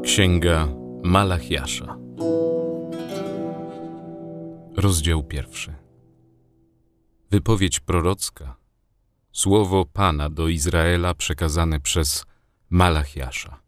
Księga Malachiasza. Rozdział 1. Wypowiedź prorocka. Słowo Pana do Izraela przekazane przez Malachiasza.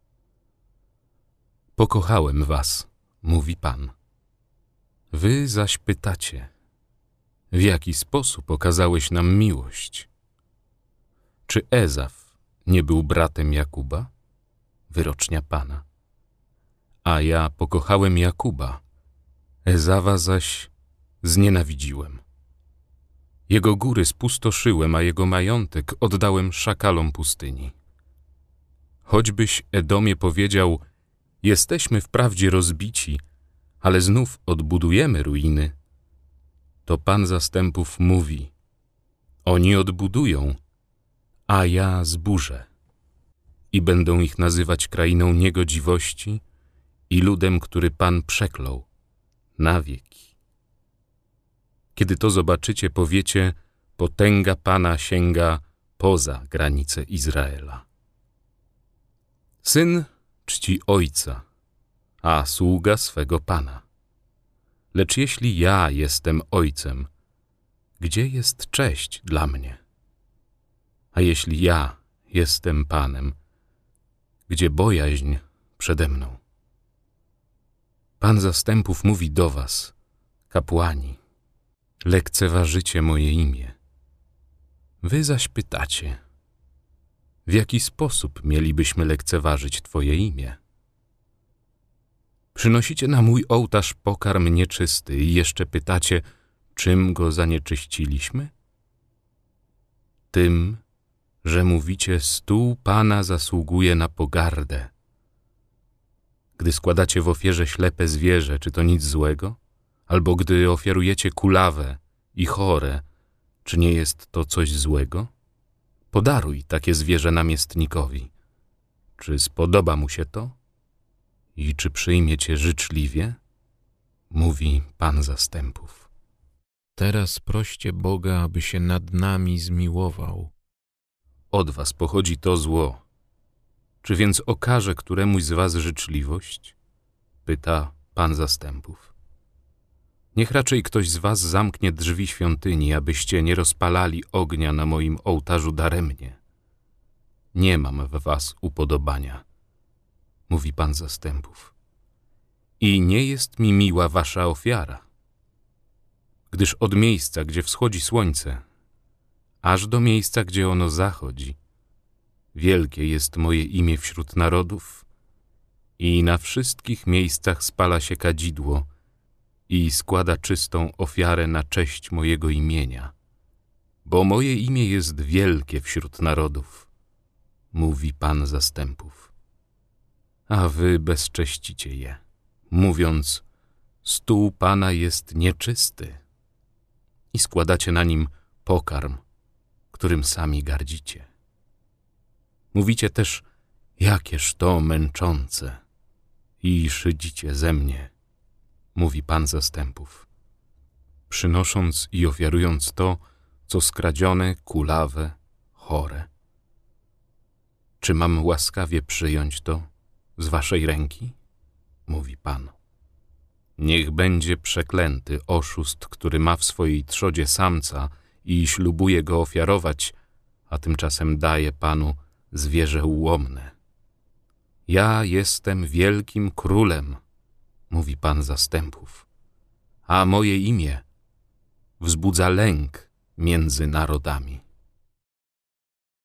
Pokochałem was, mówi Pan. Wy zaś pytacie, w jaki sposób okazałeś nam miłość? Czy Ezaf nie był bratem Jakuba? Wyrocznia Pana. A ja pokochałem Jakuba, Ezawa zaś znienawidziłem. Jego góry spustoszyłem, a jego majątek oddałem szakalom pustyni. Choćbyś, Edomie, powiedział, jesteśmy wprawdzie rozbici, ale znów odbudujemy ruiny, to Pan zastępów mówi, oni odbudują, a ja zburzę. I będą ich nazywać krainą niegodziwości i ludem, który Pan przeklął na wieki. Kiedy to zobaczycie, powiecie, potęga Pana sięga poza granice Izraela. Syn czci ojca, a sługa swego Pana. Lecz jeśli ja jestem ojcem, gdzie jest cześć dla mnie? A jeśli ja jestem Panem, gdzie bojaźń przede mną? Pan zastępów mówi do was, kapłani, lekceważycie moje imię. Wy zaś pytacie, w jaki sposób mielibyśmy lekceważyć Twoje imię? Przynosicie na mój ołtarz pokarm nieczysty i jeszcze pytacie, czym go zanieczyściliśmy? Tym, że mówicie, stół Pana zasługuje na pogardę. Gdy składacie w ofierze ślepe zwierzę, czy to nic złego? Albo gdy ofiarujecie kulawę i chore, czy nie jest to coś złego? Podaruj takie zwierzę namiestnikowi. Czy spodoba mu się to? I czy przyjmie cię życzliwie? Mówi Pan zastępów. Teraz proście Boga, aby się nad nami zmiłował. Od was pochodzi to zło. Czy więc okaże któremuś z was życzliwość? Pyta Pan zastępów. Niech raczej ktoś z was zamknie drzwi świątyni, abyście nie rozpalali ognia na moim ołtarzu daremnie. Nie mam w was upodobania, mówi Pan zastępów. I nie jest mi miła wasza ofiara. Gdyż od miejsca, gdzie wschodzi słońce, aż do miejsca, gdzie ono zachodzi, wielkie jest moje imię wśród narodów i na wszystkich miejscach spala się kadzidło i składa czystą ofiarę na cześć mojego imienia, bo moje imię jest wielkie wśród narodów, mówi Pan zastępów. A wy bezcześcicie je, mówiąc, stół Pana jest nieczysty i składacie na nim pokarm, którym sami gardzicie. Mówicie też, jakież to męczące i szydzicie ze mnie, mówi Pan zastępów, przynosząc i ofiarując to, co skradzione, kulawe, chore. Czy mam łaskawie przyjąć to z waszej ręki? Mówi Pan. Niech będzie przeklęty oszust, który ma w swojej trzodzie samca i ślubuje go ofiarować, a tymczasem daje Panu zwierzę ułomne. Ja jestem wielkim królem, mówi Pan zastępów, a moje imię wzbudza lęk między narodami.